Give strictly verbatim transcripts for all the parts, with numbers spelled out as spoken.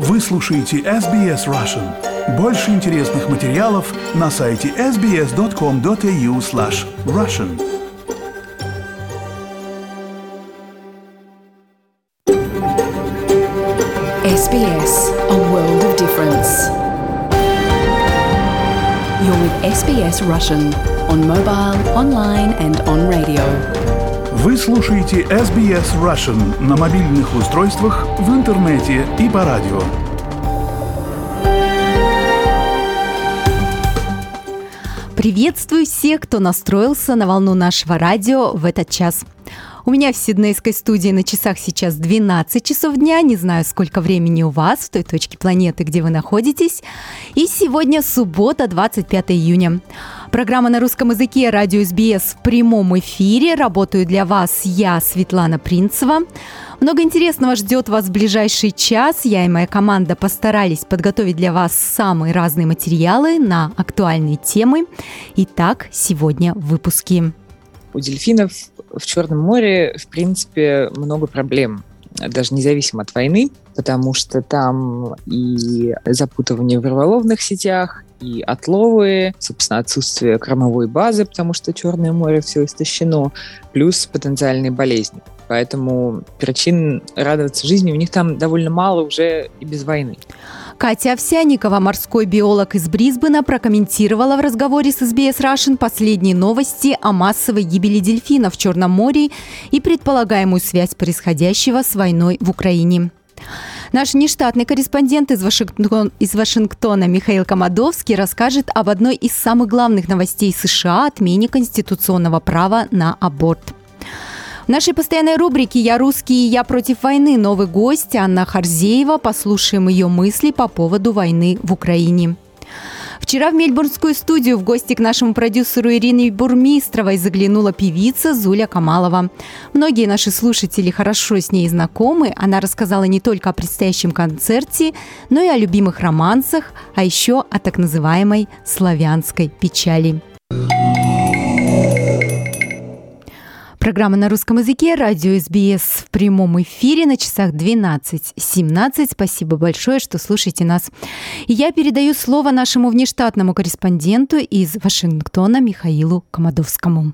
Вы слушаете эс би эс Russian. Больше интересных материалов на сайте эс би эс точка ком точка эй ю слэш Russian. эс би эс, a world of difference. You're with эс би эс Russian on mobile, online and on radio. Вы слушаете эс би эс Russian на мобильных устройствах, в интернете и по радио. Приветствую всех, кто настроился на волну нашего радио в этот час. У меня в сиднейской студии на часах сейчас двенадцать часов дня. Не знаю, сколько времени у вас в той точке планеты, где вы находитесь. И сегодня суббота, двадцать пятое июня. Программа на русском языке «Радио эс би эс» в прямом эфире. Работаю для вас я, Светлана Принцева. Много интересного ждет вас в ближайший час. Я и моя команда постарались подготовить для вас самые разные материалы на актуальные темы. Итак, сегодня в выпуске. У дельфинов в Черном море, в принципе, много проблем, даже независимо от войны, потому что там и запутывание в рыболовных сетях, и отловы, собственно, отсутствие кормовой базы, потому что Черное море все истощено, плюс потенциальные болезни. Поэтому причин радоваться жизни у них там довольно мало уже и без войны. Катя Овсянникова, морской биолог из Брисбена, прокомментировала в разговоре с эс би эс Russian последние новости о массовой гибели дельфинов в Черном море и предполагаемую связь происходящего с войной в Украине. Наш нештатный корреспондент из Вашингтона, из Вашингтона Михаил Комадовский расскажет об одной из самых главных новостей США – отмене конституционного права на аборт. В нашей постоянной рубрике «Я русский, я против войны» новый гость Анна Харзеева. Послушаем ее мысли по поводу войны в Украине. Вчера в мельбурнскую студию в гости к нашему продюсеру Ирине Бурмистровой заглянула певица Зуля Камалова. Многие наши слушатели хорошо с ней знакомы. Она рассказала не только о предстоящем концерте, но и о любимых романсах, а еще о так называемой славянской печали. Программа на русском языке, радио эс би эс в прямом эфире на часах двенадцать семнадцать. Спасибо большое, что слушаете нас. И я передаю слово нашему внештатному корреспонденту из Вашингтона Михаилу Комадовскому.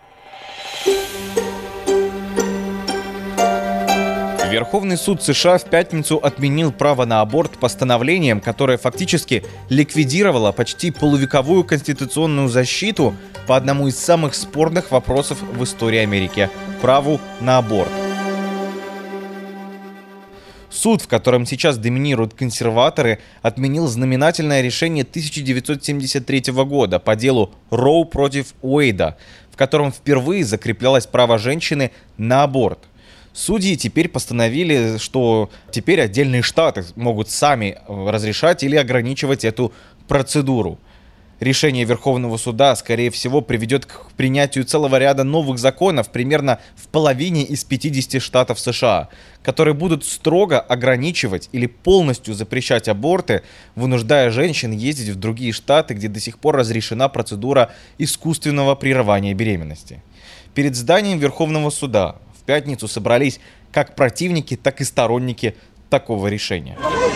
Верховный суд США в пятницу отменил право на аборт постановлением, которое фактически ликвидировало почти полувековую конституционную защиту по одному из самых спорных вопросов в истории Америки – праву на аборт. Суд, в котором сейчас доминируют консерваторы, отменил знаменательное решение тысяча девятьсот семьдесят третьего года по делу Роу против Уэйда, в котором впервые закреплялось право женщины на аборт. Судьи теперь постановили, что теперь отдельные штаты могут сами разрешать или ограничивать эту процедуру. Решение Верховного суда, скорее всего, приведет к принятию целого ряда новых законов примерно в половине из пятидесяти штатов США, которые будут строго ограничивать или полностью запрещать аборты, вынуждая женщин ездить в другие штаты, где до сих пор разрешена процедура искусственного прерывания беременности. Перед зданием Верховного суда в пятницу собрались как противники, так и сторонники такого решения.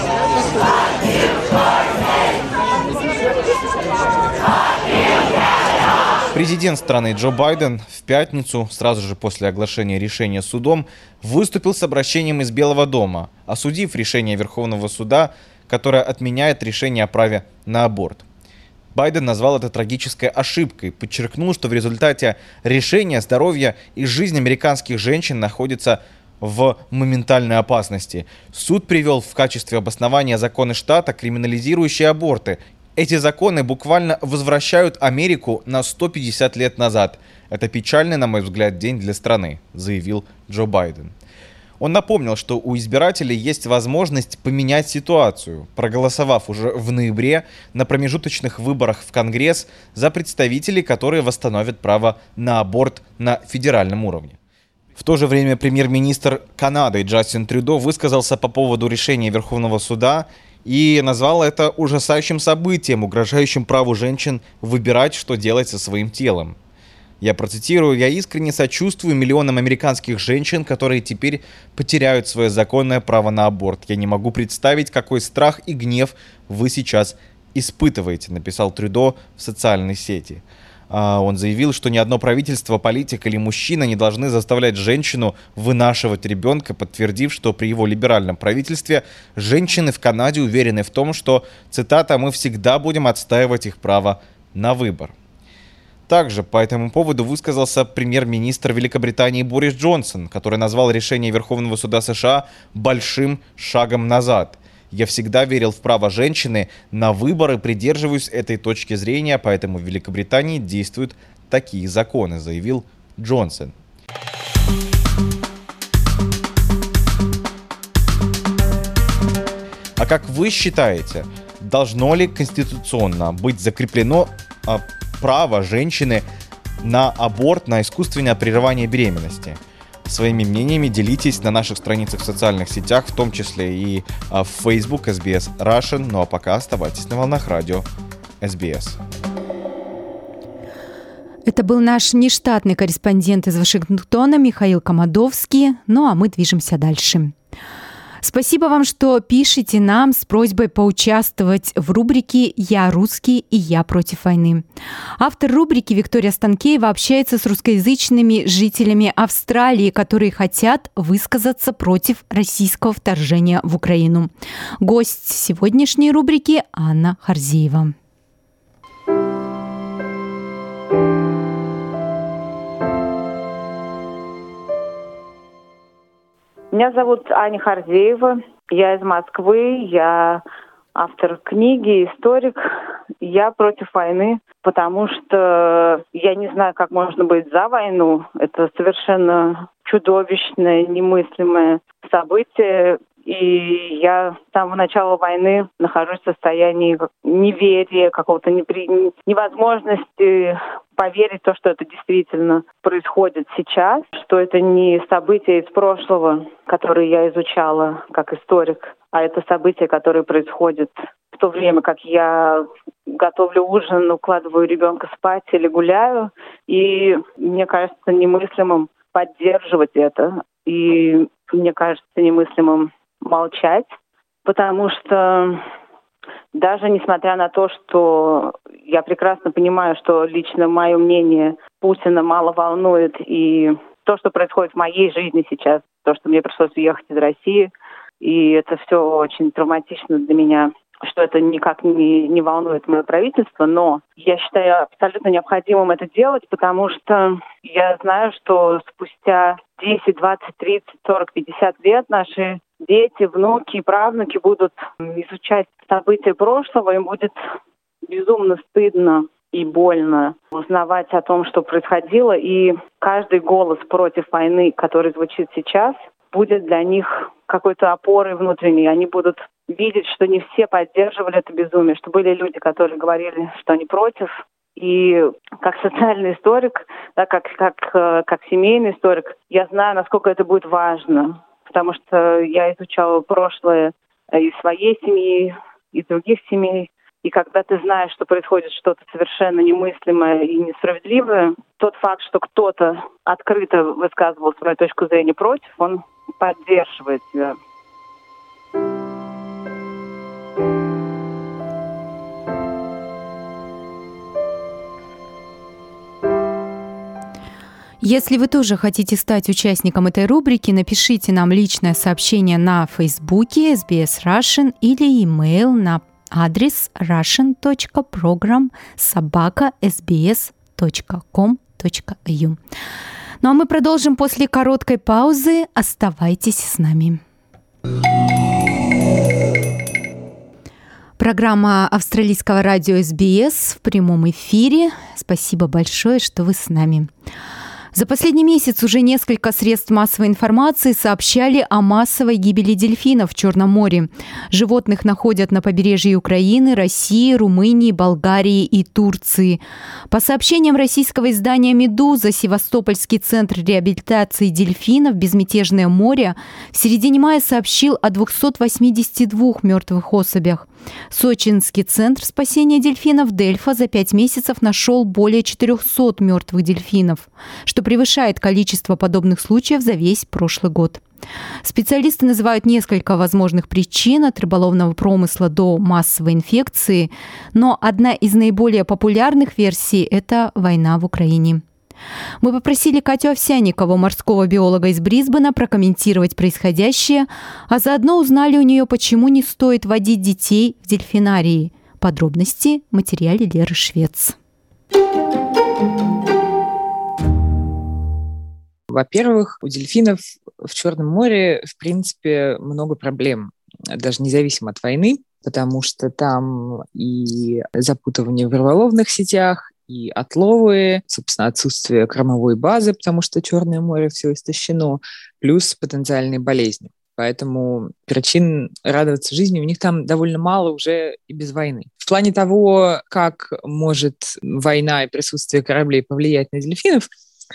Президент страны Джо Байден в пятницу, сразу же после оглашения решения судом, выступил с обращением из Белого дома, осудив решение Верховного суда, которое отменяет решение о праве на аборт. Байден назвал это трагической ошибкой, подчеркнул, что в результате решения здоровье и жизнь американских женщин находится в моментальной опасности. Суд привел в качестве обоснования законы штата, криминализирующие аборты. Эти законы буквально возвращают Америку на сто пятьдесят лет назад. Это печальный, на мой взгляд, день для страны, заявил Джо Байден. Он напомнил, что у избирателей есть возможность поменять ситуацию, проголосовав уже в ноябре на промежуточных выборах в Конгресс за представителей, которые восстановят право на аборт на федеральном уровне. В то же время премьер-министр Канады Джастин Трюдо высказался по поводу решения Верховного суда и назвал это ужасающим событием, угрожающим праву женщин выбирать, что делать со своим телом. Я процитирую: «Я искренне сочувствую миллионам американских женщин, которые теперь потеряют свое законное право на аборт. Я не могу представить, какой страх и гнев вы сейчас испытываете», написал Трюдо в социальной сети. Он заявил, что ни одно правительство, политик или мужчина не должны заставлять женщину вынашивать ребенка, подтвердив, что при его либеральном правительстве женщины в Канаде уверены в том, что, цитата, «мы всегда будем отстаивать их право на выбор». Также по этому поводу высказался премьер-министр Великобритании Борис Джонсон, который назвал решение Верховного суда США большим шагом назад. «Я всегда верил в право женщины на выбор и придерживаюсь этой точки зрения, поэтому в Великобритании действуют такие законы», заявил Джонсон. А как вы считаете, должно ли конституционно быть закреплено а, право женщины на аборт, на искусственное прерывание беременности? Своими мнениями делитесь на наших страницах в социальных сетях, в том числе и в Facebook эс би эс Russian. Ну а пока оставайтесь на волнах радио эс би эс. Это был наш нештатный корреспондент из Вашингтона Михаил Комадовский. Ну а мы движемся дальше. Спасибо вам, что пишете нам с просьбой поучаствовать в рубрике «Я русский и я против войны». Автор рубрики Виктория Станкеева общается с русскоязычными жителями Австралии, которые хотят высказаться против российского вторжения в Украину. Гость сегодняшней рубрики Анна Харзеева. Меня зовут Аня Харзеева, я из Москвы, я автор книги, историк. Я против войны, потому что я не знаю, как можно быть за войну. Это совершенно чудовищное, немыслимое событие. И я с самого начала войны нахожусь в состоянии неверия, какого-то непри... невозможности поверить в то, что это действительно происходит сейчас, что это не события из прошлого, которые я изучала как историк, а это события, которые происходят в то время, как я готовлю ужин, укладываю ребенка спать или гуляю. И мне кажется немыслимым поддерживать это. И мне кажется немыслимым молчать, потому что даже несмотря на то, что я прекрасно понимаю, что лично мое мнение Путина мало волнует, и то, что происходит в моей жизни сейчас, то, что мне пришлось уехать из России, и это все очень травматично для меня, что это никак не, не волнует мое правительство, но я считаю абсолютно необходимым это делать, потому что я знаю, что спустя десять, двадцать, тридцать, сорок, пятьдесят лет наши дети, внуки и правнуки будут изучать события прошлого, им будет безумно стыдно и больно узнавать о том, что происходило, и каждый голос против войны, который звучит сейчас, будет для них какой-то опорой внутренней. Они будут видеть, что не все поддерживали это безумие, что были люди, которые говорили, что они против. И как социальный историк, да, как, как, как семейный историк, я знаю, насколько это будет важно, потому что я изучала прошлое и своей семьи, и других семей. И когда ты знаешь, что происходит что-то совершенно немыслимое и несправедливое, тот факт, что кто-то открыто высказывал свою точку зрения против, он поддерживает тебя. Если вы тоже хотите стать участником этой рубрики, напишите нам личное сообщение на Фейсбуке эс би эс Russian или имейл на адрес russian точка program собака эс би эс точка ком точка эй ю. Ну а мы продолжим после короткой паузы. Оставайтесь с нами. Программа австралийского радио эс би эс в прямом эфире. Спасибо большое, что вы с нами. За последний месяц уже несколько средств массовой информации сообщали о массовой гибели дельфинов в Черном море. Животных находят на побережье Украины, России, Румынии, Болгарии и Турции. По сообщениям российского издания «Медуза», Севастопольский центр реабилитации дельфинов «Безмятежное море» в середине мая сообщил о двухстах восьмидесяти двух мертвых особях. Сочинский центр спасения дельфинов «Дельфа» за пять месяцев нашел более четырехсот мертвых дельфинов, что превышает количество подобных случаев за весь прошлый год. Специалисты называют несколько возможных причин, от рыболовного промысла до массовой инфекции, но одна из наиболее популярных версий – это война в Украине. Мы попросили Катю Овсянникову, морского биолога из Брисбена, прокомментировать происходящее, а заодно узнали у нее, почему не стоит водить детей в дельфинарии. Подробности в материале Леры Швец. Во-первых, у дельфинов в Черном море, в принципе, много проблем, даже независимо от войны, потому что там и запутывание в рыболовных сетях, и отловы, собственно, отсутствие кормовой базы, потому что Черное море все истощено, плюс потенциальные болезни. Поэтому причин радоваться жизни у них там довольно мало уже и без войны. В плане того, как может война и присутствие кораблей повлиять на дельфинов,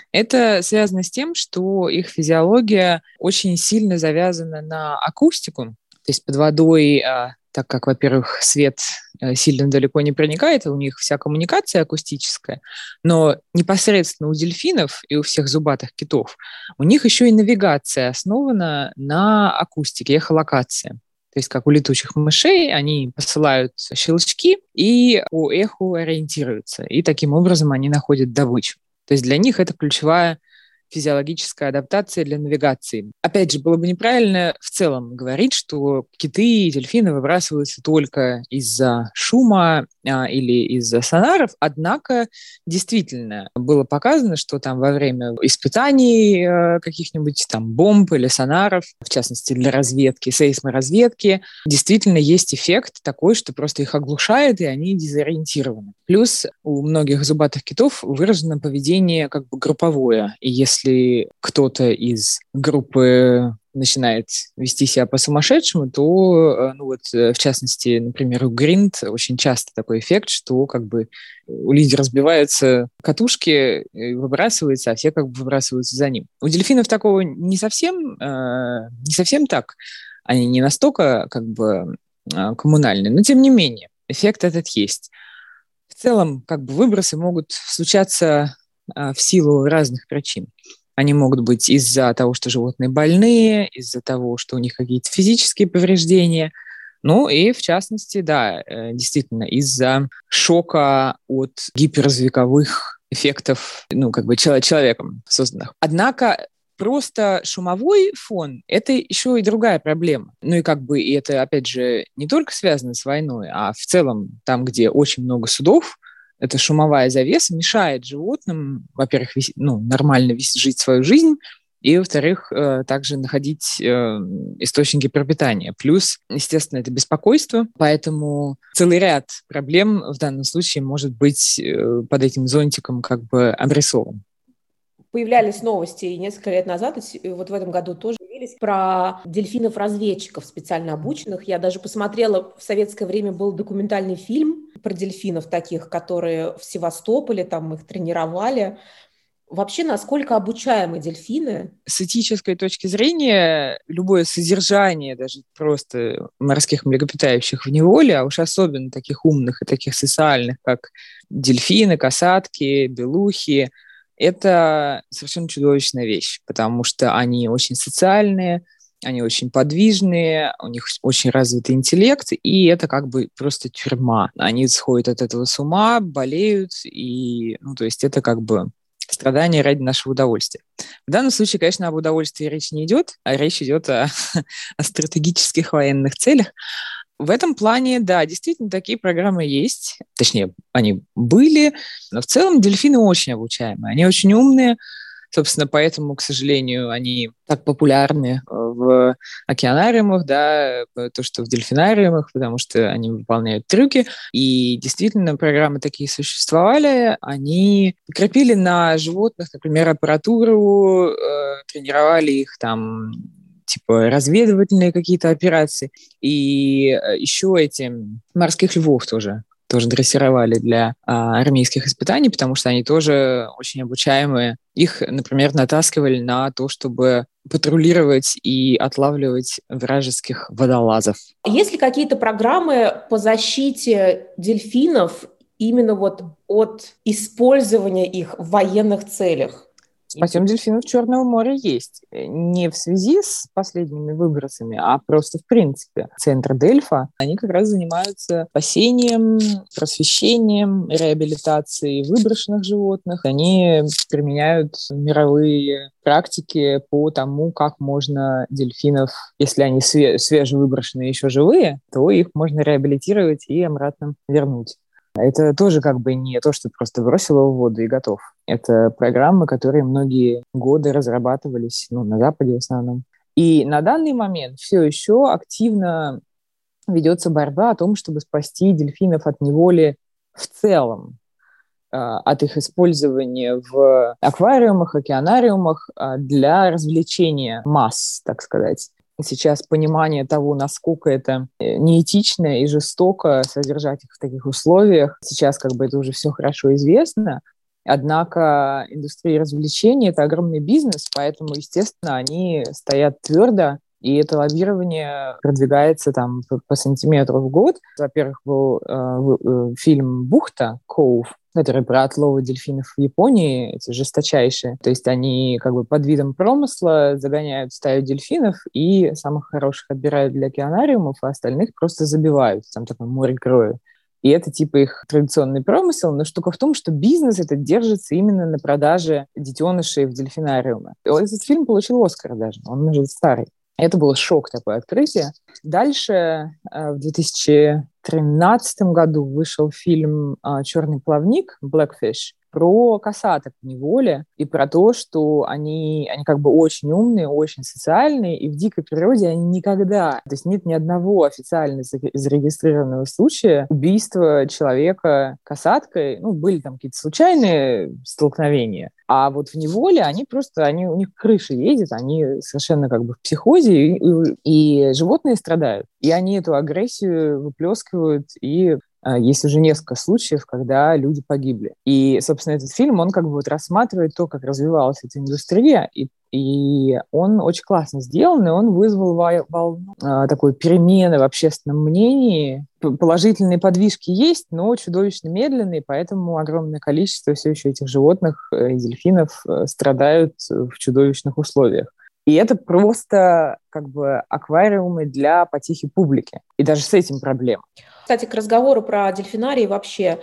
это связано с тем, что их физиология очень сильно завязана на акустику. То есть под водой, так как, во-первых, свет сильно далеко не проникает, у них вся коммуникация акустическая, но непосредственно у дельфинов и у всех зубатых китов у них еще и навигация основана на акустике, эхолокация. То есть как у летучих мышей, они посылают щелчки и по эху ориентируются, и таким образом они находят добычу. То есть для них это ключевая физиологическая адаптация для навигации. Опять же, было бы неправильно в целом говорить, что киты и дельфины выбрасываются только из-за шума а, или из-за сонаров, однако действительно было показано, что там во время испытаний а, каких-нибудь там бомб или сонаров, в частности для разведки, сейсморазведки, действительно есть эффект такой, что просто их оглушает, и они дезориентированы. Плюс у многих зубатых китов выражено поведение как бы групповое, и если Если кто-то из группы начинает вести себя по-сумасшедшему, то, ну вот, в частности, например, у гринд очень часто такой эффект, что как бы у лидера сбиваются катушки, выбрасываются, а все как бы выбрасываются за ним. У дельфинов такого не совсем, э, не совсем так. Они не настолько как бы коммунальные, но тем не менее эффект этот есть. В целом, как бы выбросы могут случаться в силу разных причин. Они могут быть из-за того, что животные больные, из-за того, что у них какие-то физические повреждения. Ну и, в частности, да, действительно, из-за шока от гиперзвуковых эффектов, ну, как бы человеком созданных. Однако просто шумовой фон – это еще и другая проблема. Ну и как бы и это, опять же, не только связано с войной, а в целом там, где очень много судов, эта шумовая завеса мешает животным, во-первых, вис- ну, нормально вис- жить свою жизнь, и, во-вторых, э, также находить э, источники пропитания. Плюс, естественно, это беспокойство, поэтому целый ряд проблем в данном случае может быть э, под этим зонтиком как бы обрисован. Появлялись новости и несколько лет назад, и вот в этом году тоже появились, про дельфинов-разведчиков специально обученных. Я даже посмотрела, в советское время был документальный фильм про дельфинов таких, которые в Севастополе, там их тренировали. Вообще, насколько обучаемы дельфины? С этической точки зрения, любое содержание даже просто морских млекопитающих в неволе, а уж особенно таких умных и таких социальных, как дельфины, касатки, белухи, это совершенно чудовищная вещь, потому что они очень социальные, они очень подвижные, у них очень развитый интеллект, и это как бы просто тюрьма. Они сходят от этого с ума, болеют, и, ну, то есть это как бы страдания ради нашего удовольствия. В данном случае, конечно, об удовольствии речь не идет, а речь идет о, о стратегических военных целях. В этом плане, да, действительно, такие программы есть. Точнее, они были, но в целом дельфины очень обучаемые, они очень умные. Собственно, поэтому, к сожалению, они так популярны в океанариумах, да, то, что в дельфинариумах, потому что они выполняют трюки. И действительно, программы такие существовали. Они крепили на животных, например, аппаратуру, э, тренировали их там, типа разведывательные какие-то операции. И еще эти морских львов тоже тоже дрессировали для а, армейских испытаний, потому что они тоже очень обучаемые. Их, например, натаскивали на то, чтобы патрулировать и отлавливать вражеских водолазов. Есть ли какие-то программы по защите дельфинов именно вот от использования их в военных целях? «Спасем дельфинов Черного моря» есть. Не в связи с последними выбросами, а просто в принципе. Центр Дельфа, они как раз занимаются спасением, просвещением, реабилитацией выброшенных животных. Они применяют мировые практики по тому, как можно дельфинов, если они све- свежевыброшенные, еще живые, то их можно реабилитировать и обратно вернуть. Это тоже как бы не то, что просто бросил его в воду и готов. Это программы, которые многие годы разрабатывались, ну, на Западе в основном. И на данный момент все еще активно ведется борьба о том, чтобы спасти дельфинов от неволи в целом, от их использования в аквариумах, океанариумах для развлечения масс, так сказать. Сейчас понимание того, насколько это неэтично и жестоко содержать их в таких условиях, сейчас как бы это уже все хорошо известно. Однако индустрия развлечений – это огромный бизнес, поэтому, естественно, они стоят твердо, и это лоббирование продвигается там по, по сантиметру в год. Во-первых, был э, фильм «Бухта», «Коув», который про отловы дельфинов в Японии, эти жесточайшие. То есть они как бы под видом промысла загоняют стаю дельфинов и самых хороших отбирают для океанариумов, а остальных просто забивают. Там такое море крови. И это типа их традиционный промысел, но штука в том, что бизнес этот держится именно на продаже детенышей в дельфинариумы. Этот фильм получил «Оскар» даже, он уже старый. Это был шок, такое открытие. Дальше в две тысячи тринадцатом году вышел фильм «Черный плавник» «Blackfish» про косаток в неволе и про то, что они, они как бы очень умные, очень социальные, и в дикой природе они никогда... То есть нет ни одного официально зарегистрированного случая убийства человека косаткой. Ну, были там какие-то случайные столкновения. А вот в неволе они просто... Они, у них крыша едет, они совершенно как бы в психозе, и, и, и животные страдают. И они эту агрессию выплескивают, и есть уже несколько случаев, когда люди погибли. И, собственно, этот фильм, он как бы вот рассматривает то, как развивалась эта индустрия, и, и он очень классно сделан, и он вызвал волну а, такой перемены в общественном мнении. Положительные подвижки есть, но чудовищно медленные, поэтому огромное количество все еще этих животных и дельфинов страдают в чудовищных условиях. И это просто как бы аквариумы для потехи публики. И даже с этим проблема. Кстати, к разговору про дельфинарии вообще,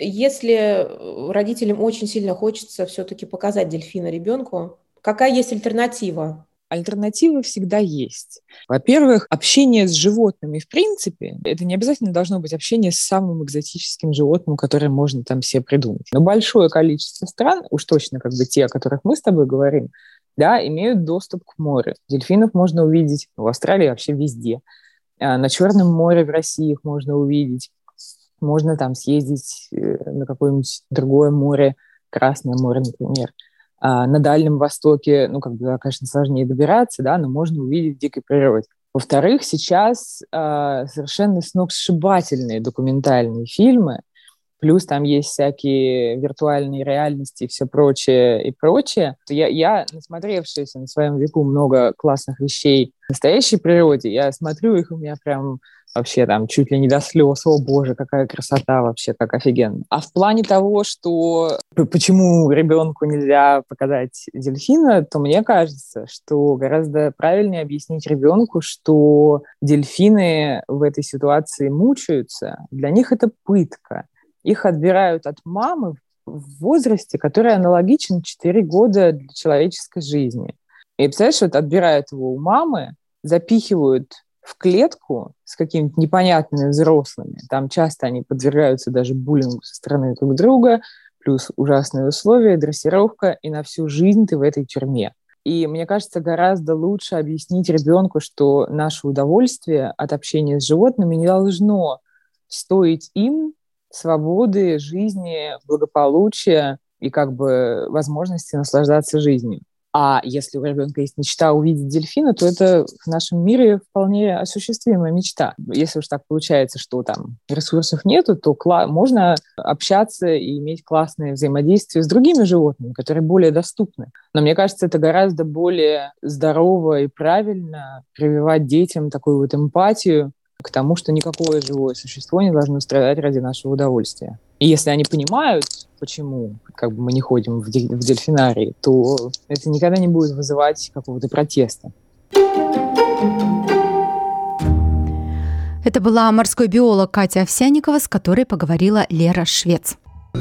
если родителям очень сильно хочется все-таки показать дельфина ребенку, какая есть альтернатива? Альтернативы всегда есть. Во-первых, общение с животными в принципе, это не обязательно должно быть общение с самым экзотическим животным, которое можно там себе придумать. Но большое количество стран, уж точно как бы те, о которых мы с тобой говорим, да, имеют доступ к морю. Дельфинов можно увидеть в Австралии вообще везде. На Черном море в России их можно увидеть. Можно там съездить на какое-нибудь другое море, Красное море, например. На Дальнем Востоке, ну, как бы, конечно, сложнее добираться, да, но можно увидеть в дикой природе. Во-вторых, сейчас совершенно сногсшибательные документальные фильмы, плюс там есть всякие виртуальные реальности и все прочее и прочее. Я, я, насмотревшись на своем веку много классных вещей в настоящей природе, я смотрю их, у меня прям вообще там чуть ли не до слез. О, боже, какая красота вообще, как офигенно. А в плане того, что почему ребенку нельзя показать дельфина, то мне кажется, что гораздо правильнее объяснить ребенку, что дельфины в этой ситуации мучаются. Для них это пытка. Их отбирают от мамы в возрасте, который аналогичен четыре года для человеческой жизни. И, представляешь, вот отбирают его у мамы, запихивают в клетку с какими-то непонятными взрослыми. Там часто они подвергаются даже буллингу со стороны друг друга, плюс ужасные условия, дрессировка, и на всю жизнь ты в этой тюрьме. И мне кажется, гораздо лучше объяснить ребенку, что наше удовольствие от общения с животными не должно стоить им свободы, жизни, благополучия и как бы возможности наслаждаться жизнью. А если у ребенка есть мечта увидеть дельфина, то это в нашем мире вполне осуществимая мечта. Если уж так получается, что там ресурсов нету, то кла- можно общаться и иметь классное взаимодействие с другими животными, которые более доступны. Но мне кажется, это гораздо более здорово и правильно прививать детям такую вот эмпатию к тому, что никакое живое существо не должно страдать ради нашего удовольствия. И если они понимают, почему как бы мы не ходим в, дель- в дельфинарий, то это никогда не будет вызывать какого-то протеста. Это была морской биолог Катя Овсянникова, с которой поговорила Лера Швец.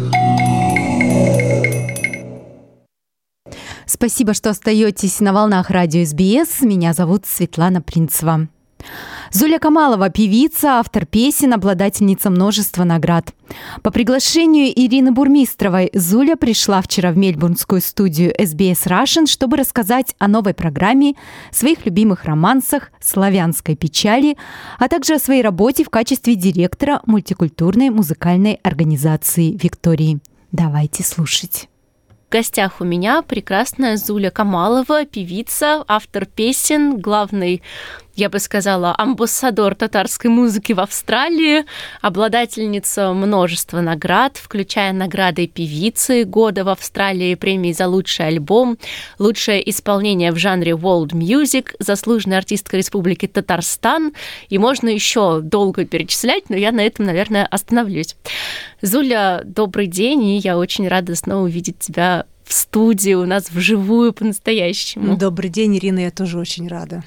Спасибо, что остаетесь на волнах радио эс би эс. Меня зовут Светлана Принцева. Зуля Камалова – певица, автор песен, обладательница множества наград. По приглашению Ирины Бурмистровой Зуля пришла вчера в мельбурнскую студию эс би эс Russian, чтобы рассказать о новой программе, своих любимых романсах, славянской печали, а также о своей работе в качестве директора мультикультурной музыкальной организации «Виктории». Давайте слушать. В гостях у меня прекрасная Зуля Камалова, певица, автор песен, главный, я бы сказала, амбассадор татарской музыки в Австралии, обладательница множества наград, включая награды певицы года в Австралии, премии за лучший альбом, лучшее исполнение в жанре world music, заслуженная артистка Республики Татарстан, и можно еще долго перечислять, но я на этом, наверное, остановлюсь. Зуля, добрый день, и я очень рада снова увидеть тебя в студии у нас вживую по-настоящему. Добрый день, Ирина, я тоже очень рада.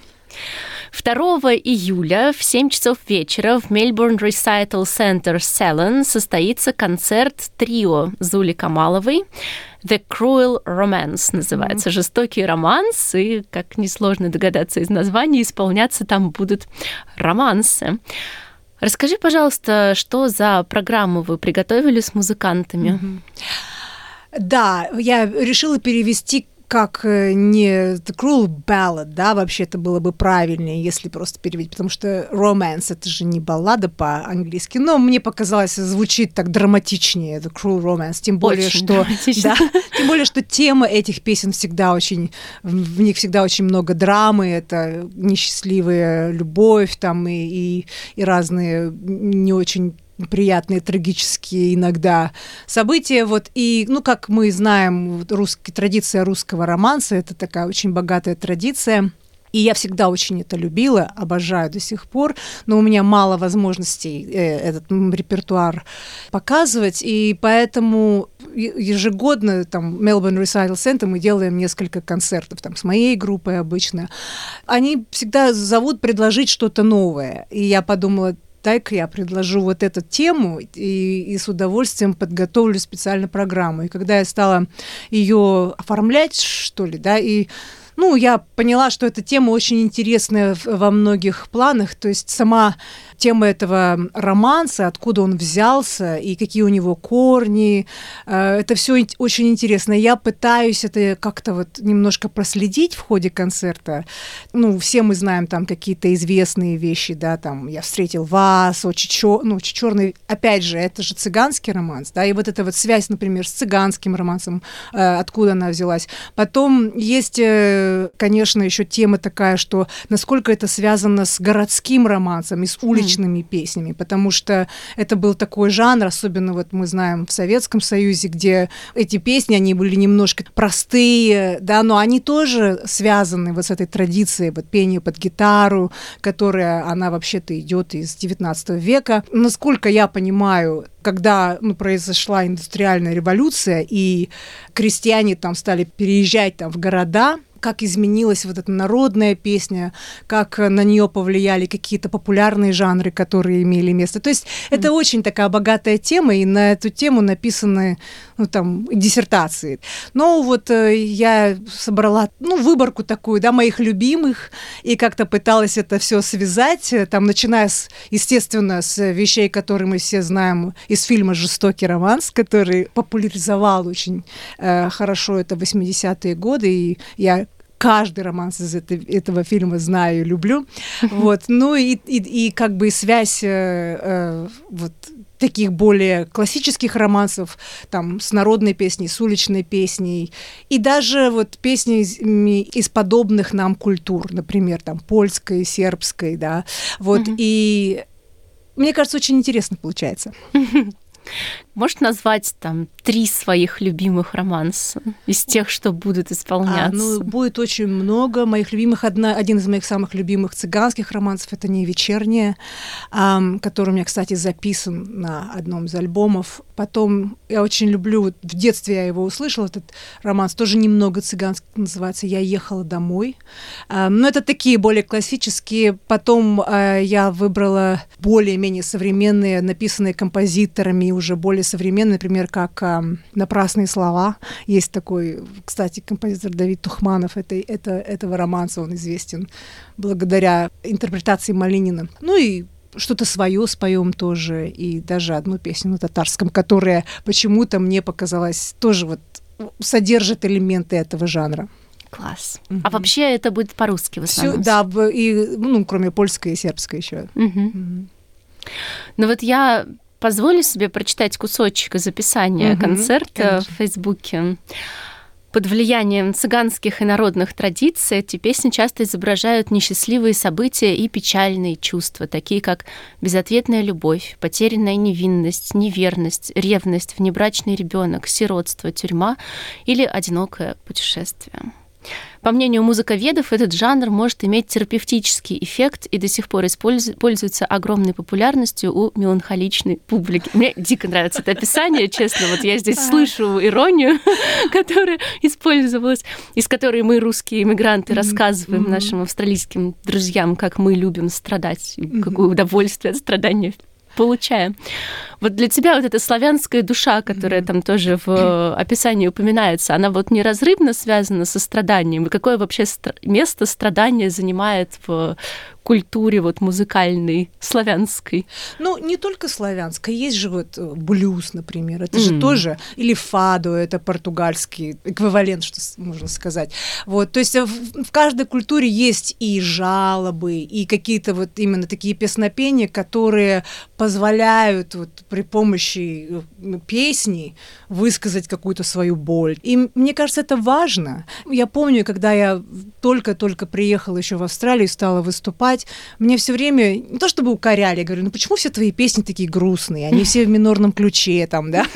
второго июля в семь часов вечера в Melbourne Recital Centre Salon состоится концерт трио Зули Камаловой. The Cruel Romance называется, mm-hmm. жестокий романс, и, как несложно догадаться из названия, исполняться там будут романсы. Расскажи, пожалуйста, что за программу вы приготовили с музыкантами? Mm-hmm. Да, я решила перевести как не The Cruel Ballad, да, вообще это было бы правильнее, если просто перевести, потому что romance — это же не баллада по-английски, но мне показалось, звучит так драматичнее, The Cruel Romance, тем более, очень что, да, тем более, что тема этих песен всегда очень, в них всегда очень много драмы, это несчастливая любовь, там, и, и, и разные не очень приятные, трагические иногда события. Вот. И, ну, как мы знаем, русский, традиция русского романса — это такая очень богатая традиция. И я всегда очень это любила, обожаю до сих пор, но у меня мало возможностей э, этот репертуар показывать, и поэтому ежегодно там Melbourne Recital Centre мы делаем несколько концертов там с моей группой обычно. Они всегда зовут предложить что-то новое, и я подумала, дай-ка я предложу вот эту тему и, и с удовольствием подготовлю специально программу. И когда я стала ее оформлять, что ли, да, и ну, я поняла, что эта тема очень интересная во многих планах, то есть сама тема этого романса, откуда он взялся и какие у него корни, это все очень интересно. Я пытаюсь это как-то вот немножко проследить в ходе концерта. Ну, все мы знаем там какие-то известные вещи, да, там «Я встретил вас», «Очи чё...», ну, «Очи черные», опять же, это же цыганский романс, да, и вот эта вот связь, например, с цыганским романсом, откуда она взялась. Потом есть, конечно, еще тема такая, что насколько это связано с городским романсом и с уличными mm. песнями, потому что это был такой жанр, особенно вот мы знаем в Советском Союзе, где эти песни, они были немножко простые, да, но они тоже связаны вот с этой традицией вот пения под гитару, которая, она вообще-то идет из девятнадцатого века. Насколько я понимаю, когда ну, произошла индустриальная революция, и крестьяне там стали переезжать там, в города, как изменилась вот эта народная песня, как на нее повлияли какие-то популярные жанры, которые имели место. То есть mm. это очень такая богатая тема, и на эту тему написаны ну, там, диссертации. Но вот э, я собрала ну, выборку такую, да, моих любимых, и как-то пыталась это все связать, там, начиная, с, естественно, с вещей, которые мы все знаем из фильма «Жестокий романс», который популяризовал очень э, хорошо это в восьмидесятые годы, и я каждый романс из это, этого фильма знаю и люблю. Вот. Ну и, и, и как бы связь э, э, вот, таких более классических романсов, там, с народной песней, с уличной песней, и даже вот песни из, из подобных нам культур, например, там, польской, сербской, да, вот, mm-hmm. и мне кажется, очень интересно получается. Можешь назвать там три своих любимых романса из тех, что будут исполняться? А, ну, будет очень много моих любимых. Одна, один из моих самых любимых цыганских романсов — это «Не вечерняя», эм, который у меня, кстати, записан на одном из альбомов. Потом я очень люблю, вот в детстве я его услышала, этот романс, тоже немного цыганский, называется «Я ехала домой». Эм, но это такие более классические. Потом э, я выбрала более-менее современные, написанные композиторами, уже более современные, например, как э, «Напрасные слова». Есть такой, кстати, композитор Давид Тухманов, это, это, этого романса он известен благодаря интерпретации Малинина. Ну и что-то свое споем тоже, и даже одну песню на татарском, которая почему-то мне показалась тоже вот содержит элементы этого жанра. Класс. Mm-hmm. А вообще это будет по-русски в основном? Всё, да, и, ну, кроме польской и сербской еще. Mm-hmm. Mm-hmm. Ну вот я позволю себе прочитать кусочек из описания mm-hmm. концерта Конечно. В Фейсбуке. Под влиянием цыганских и народных традиций эти песни часто изображают несчастливые события и печальные чувства, такие как безответная любовь, потерянная невинность, неверность, ревность, внебрачный ребенок, сиротство, тюрьма или одинокое путешествие. По мнению музыковедов, этот жанр может иметь терапевтический эффект и до сих пор использу- пользуется огромной популярностью у меланхоличной публики. Мне дико нравится это описание, честно. Вот я здесь слышу иронию, которая использовалась, из которой мы, русские иммигранты, рассказываем нашим австралийским друзьям, как мы любим страдать, и какое удовольствие от страдания получаем. Вот для тебя вот эта славянская душа, которая там тоже в описании упоминается, она вот неразрывно связана со страданием? И какое вообще место страдания занимает в культуре вот музыкальной, славянской? Ну, не только славянской. Есть же вот блюз, например. Это же mm. тоже... Или фадо, это португальский эквивалент, что можно сказать. Вот, то есть в, в каждой культуре есть и жалобы, и какие-то вот именно такие песнопения, которые позволяют вот при помощи песни высказать какую-то свою боль. И мне кажется, это важно. Я помню, когда я только-только приехала еще в Австралию и стала выступать, мне все время, не то чтобы укоряли, я говорю, ну почему все твои песни такие грустные, они все в минорном ключе там, да?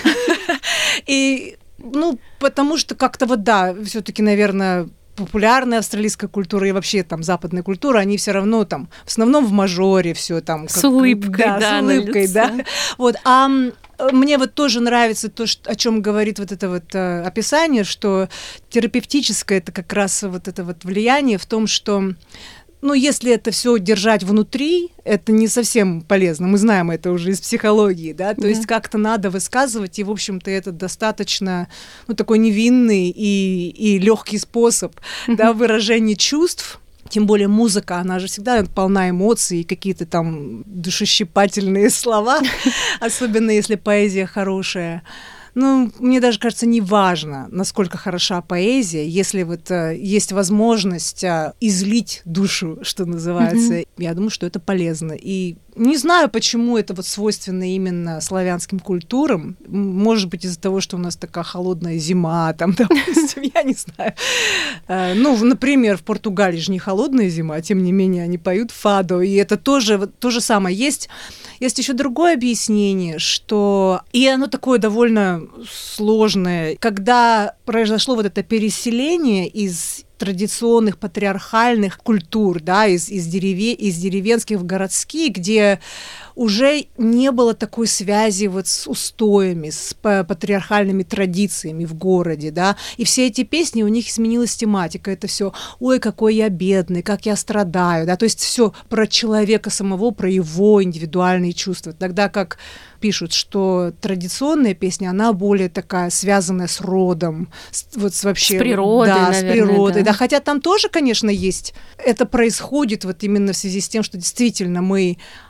И, ну, потому что как-то вот, да, все-таки, наверное, популярная австралийская культура и вообще там западная культура, они все равно там, в основном в мажоре все там. С как, улыбкой, да, да, с улыбкой, да. Вот, а мне вот тоже нравится то, что, о чем говорит вот это вот э, описание, что терапевтическое это как раз вот это вот влияние в том, что ну, если это все держать внутри, это не совсем полезно. Мы знаем это уже из психологии, да, то mm-hmm. есть как-то надо высказывать, и, в общем-то, это достаточно, ну, такой невинный и, и легкий способ, mm-hmm. да, выражения чувств. Тем более музыка, она же всегда полна эмоций, какие-то там душещипательные слова, особенно если поэзия хорошая. Ну, мне даже кажется, не важно, насколько хороша поэзия, если вот э, есть возможность э, излить душу, что называется. Mm-hmm. Я думаю, что это полезно. И не знаю, почему это вот свойственно именно славянским культурам. Может быть, из-за того, что у нас такая холодная зима, там, допустим, я не знаю. Э, ну, например, в Португалии же не холодная зима, тем не менее они поют фадо, и это тоже то же самое. Есть, есть еще другое объяснение, что... И оно такое довольно сложное. Когда произошло вот это переселение из традиционных патриархальных культур, да, из, из, дереве, из деревенских в городские, где уже не было такой связи вот с устоями, с патриархальными традициями в городе, да, и все эти песни, у них изменилась тематика, это все, ой, какой я бедный, как я страдаю, да, то есть все про человека самого, про его индивидуальные чувства, тогда как пишут, что традиционная песня, она более такая связанная с родом, с, вот с вообще... С природой, да, наверное, с природой, да. да, хотя там тоже, конечно, есть, это происходит вот именно в связи с тем, что действительно мы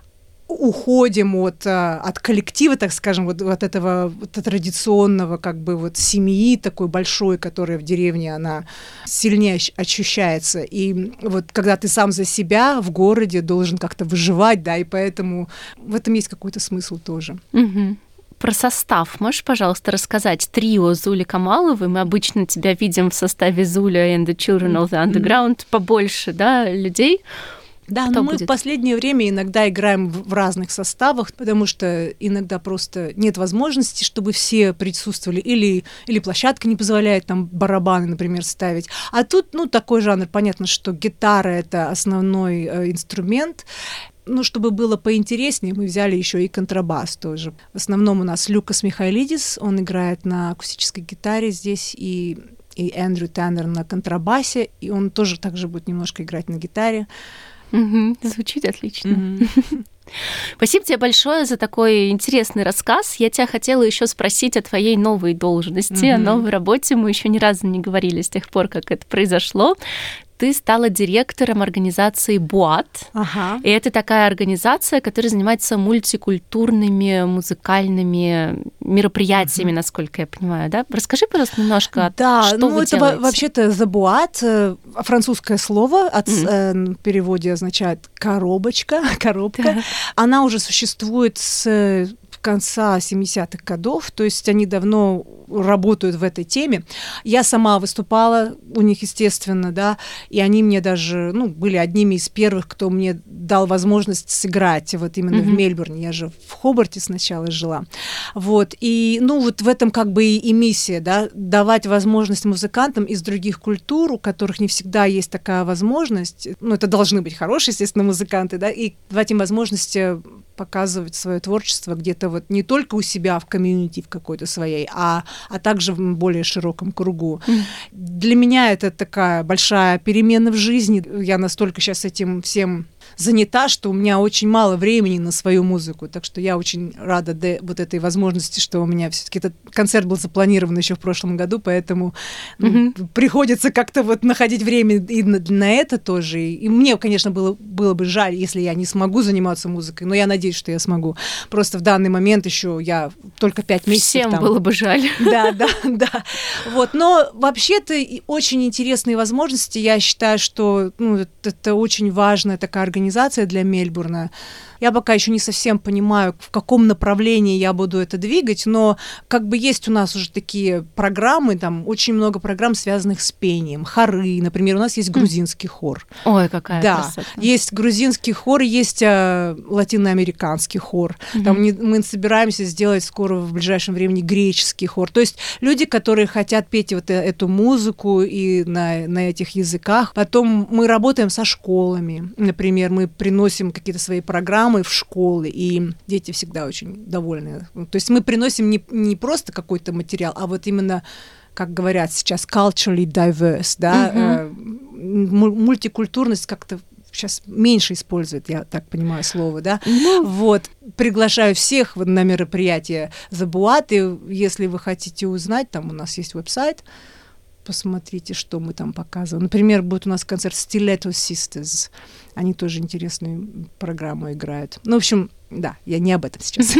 уходим от, от коллектива, так скажем, вот от этого вот традиционного как бы вот семьи такой большой, которая в деревне, она сильнее ощущается. И вот когда ты сам за себя в городе должен как-то выживать, да, и поэтому в этом есть какой-то смысл тоже. Угу. Про состав можешь, пожалуйста, рассказать? Трио Зули Камаловой. Мы обычно тебя видим в составе Зуля and the Children of the Underground. Mm-hmm. Побольше, да, людей. Да, но мы будет? в последнее время иногда играем в, в разных составах, потому что иногда просто нет возможности, чтобы все присутствовали, или, или площадка не позволяет там барабаны, например, ставить. А тут, ну, такой жанр, понятно, что гитара — это основной э, инструмент. Ну, чтобы было поинтереснее, мы взяли еще и контрабас тоже. В основном у нас Люкас Михайлидис, он играет на акустической гитаре здесь, и, и Эндрю Таннер на контрабасе, и он тоже также будет немножко играть на гитаре. Угу, звучит отлично. Mm-hmm. Спасибо тебе большое за такой интересный рассказ. Я тебя хотела еще спросить о твоей новой должности, mm-hmm. о новой работе. Мы еще ни разу не говорили с тех пор, как это произошло. Ты стала директором организации «Буат». Ага. И это такая организация, которая занимается мультикультурными музыкальными мероприятиями, mm-hmm. насколько я понимаю, да? Расскажи, пожалуйста, немножко, да, что ну вы это делаете. Вообще-то «The Boat», французское слово, от, mm-hmm. э, в переводе означает «коробочка», «коробка». Да. Она уже существует с конца семидесятых годов, то есть они давно работают в этой теме. Я сама выступала у них, естественно, да, и они мне даже, ну, были одними из первых, кто мне дал возможность сыграть вот именно mm-hmm. в Мельбурне. Я же в Хобарте сначала жила. Вот, и, ну, вот в этом как бы и миссия, да, давать возможность музыкантам из других культур, у которых не всегда есть такая возможность, ну, это должны быть хорошие, естественно, музыканты, да, и давать им возможность показывать свое творчество где-то вот не только у себя в комьюнити в какой-то своей, а, а также в более широком кругу. Mm. Для меня это такая большая перемена в жизни. Я настолько сейчас этим всем занята, что у меня очень мало времени на свою музыку, так что я очень рада де, вот этой возможности, что у меня все-таки этот концерт был запланирован еще в прошлом году, поэтому mm-hmm. ну, приходится как-то вот находить время и на, на это тоже. И, и мне, конечно, было, было бы жаль, если я не смогу заниматься музыкой, но я надеюсь, что я смогу. Просто в данный момент еще я только пять месяцев Всем там. было бы жаль. Да, да, да. Вот, но вообще-то очень интересные возможности. Я считаю, что ну, это очень важная такая организация для Мельбурна. Я пока еще не совсем понимаю, в каком направлении я буду это двигать, но как бы есть у нас уже такие программы, там очень много программ, связанных с пением, хоры, например, у нас есть грузинский хор. Ой, какая да, красота. Есть грузинский хор, есть а, латиноамериканский хор. Mm-hmm. Там не, мы собираемся сделать скоро в ближайшем времени греческий хор. То есть люди, которые хотят петь вот эту музыку и на, на этих языках. Потом мы работаем со школами. Например, мы приносим какие-то свои программы в школы, и дети всегда очень довольны. То есть мы приносим не, не просто какой-то материал, а вот именно, как говорят сейчас, culturally diverse, да, mm-hmm. э, мультикультурность как-то сейчас меньше используют, я так понимаю слово, да. Mm-hmm. Вот. Приглашаю всех на мероприятие The Boat, и если вы хотите узнать, там у нас есть веб-сайт, посмотрите, что мы там показываем. Например, будет у нас концерт Stiletto Sisters. Они тоже интересную программу играют. Ну, в общем, да, я не об этом сейчас.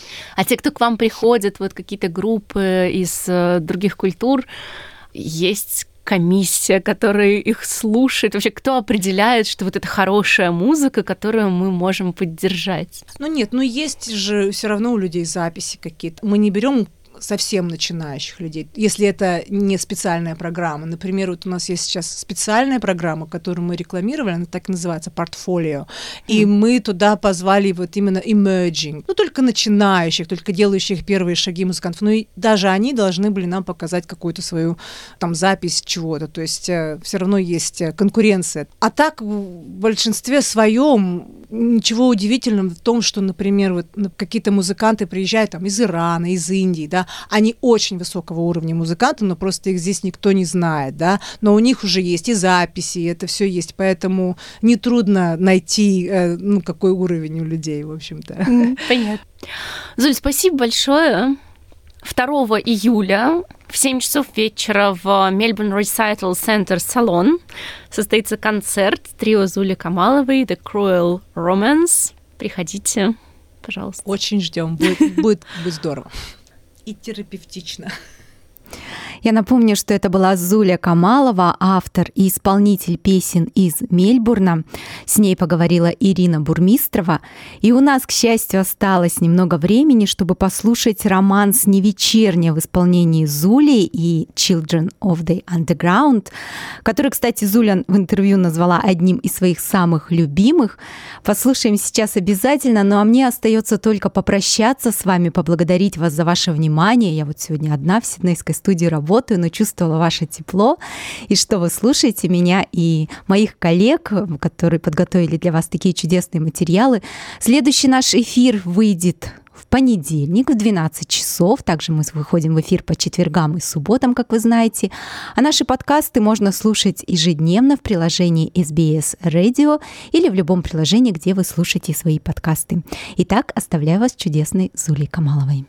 А те, кто к вам приходят, вот какие-то группы из других культур, есть комиссия, которая их слушает? Вообще, кто определяет, что вот это хорошая музыка, которую мы можем поддержать? Ну нет, ну есть же все равно у людей записи какие-то. Мы не берем совсем начинающих людей, если это не специальная программа. Например, вот у нас есть сейчас специальная программа, которую мы рекламировали, она так и называется, портфолио, и mm. мы туда позвали вот именно emerging, ну, только начинающих, только делающих первые шаги музыкантов, ну, и даже они должны были нам показать какую-то свою там запись чего-то, то есть э, все равно есть конкуренция. А так, в большинстве своем ничего удивительного в том, что, например, вот какие-то музыканты приезжают там из Ирана, из Индии, да, они очень высокого уровня музыканты, но просто их здесь никто не знает, да, но у них уже есть и записи, и это все есть, поэтому нетрудно найти, э, ну, какой уровень у людей, в общем-то. Понятно. Зуль, спасибо большое. второго июля в семь часов вечера в Melbourne Recital Center Salon состоится концерт трио Зули Камаловой The Cruel Romance. Приходите, пожалуйста. Очень ждем, будет, будет, будет здорово. И терапевтично. Я напомню, что это была Зуля Камалова, автор и исполнитель песен из Мельбурна. С ней поговорила Ирина Бурмистрова. И у нас, к счастью, осталось немного времени, чтобы послушать романс «Не вечерняя» в исполнении Зули и Children of the Underground, который, кстати, Зуля в интервью назвала одним из своих самых любимых. Послушаем сейчас обязательно, ну а мне остается только попрощаться с вами, поблагодарить вас за ваше внимание. Я вот сегодня одна в Сиднейской студии работаю, но чувствовала ваше тепло, и что вы слушаете меня и моих коллег, которые подготовили для вас такие чудесные материалы. Следующий наш эфир выйдет в понедельник в двенадцать часов. Также мы выходим в эфир по четвергам и субботам, как вы знаете. А наши подкасты можно слушать ежедневно в приложении эс би эс Radio или в любом приложении, где вы слушаете свои подкасты. Итак, оставляю вас с чудесной Зулей Камаловой.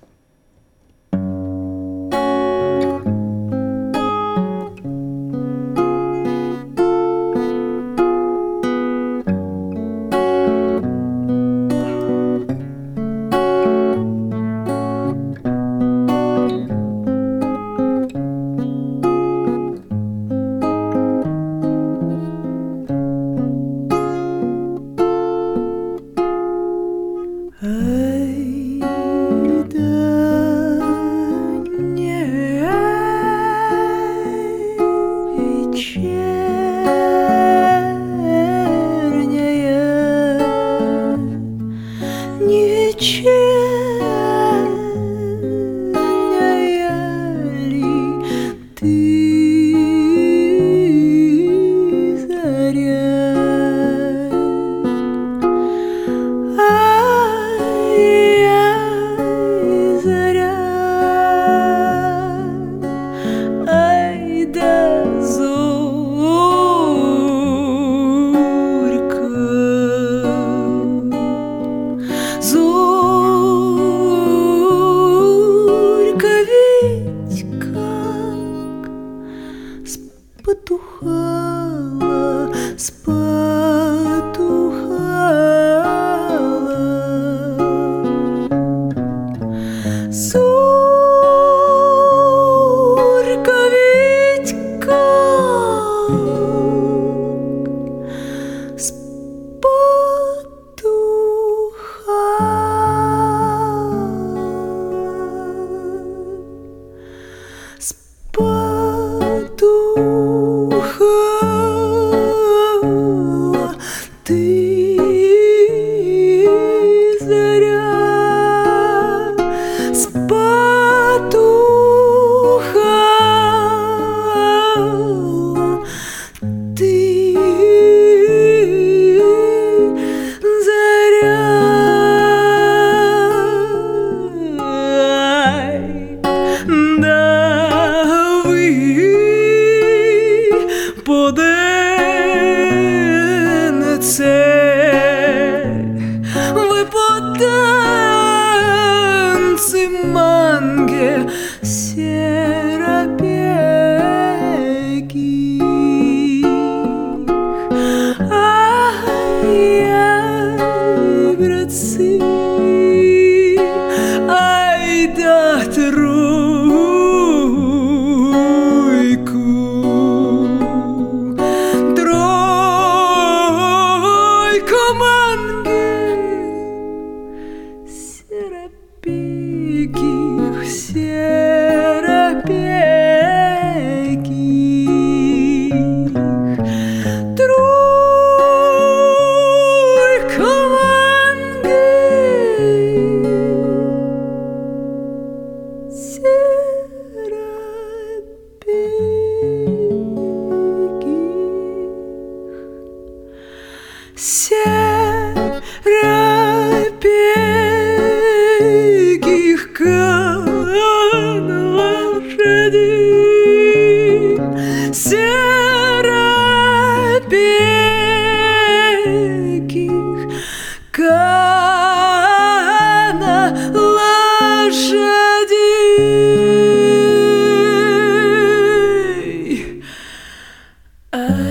I.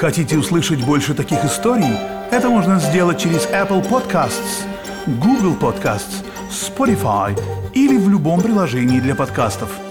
Хотите услышать больше таких историй? Это можно сделать через Apple Podcasts, Google Podcasts, Spotify или в любом приложении для подкастов.